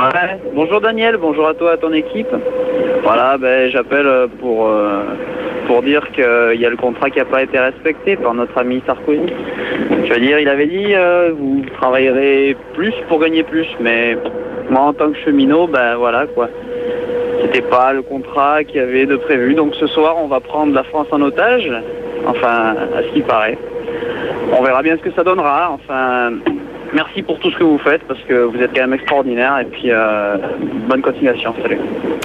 Ouais. Bonjour Daniel, bonjour à toi, à ton équipe. Voilà, j'appelle pour dire qu'il y a le contrat qui n'a pas été respecté par notre ami Sarkozy. Je veux dire, il avait dit vous travaillerez plus pour gagner plus, mais moi en tant que cheminot, voilà quoi. C'était pas le contrat qu'il y avait de prévu, donc ce soir on va prendre la France en otage, enfin à ce qui paraît. On verra bien ce que ça donnera, enfin... Merci pour tout ce que vous faites parce que vous êtes quand même extraordinaire et puis bonne continuation. Salut.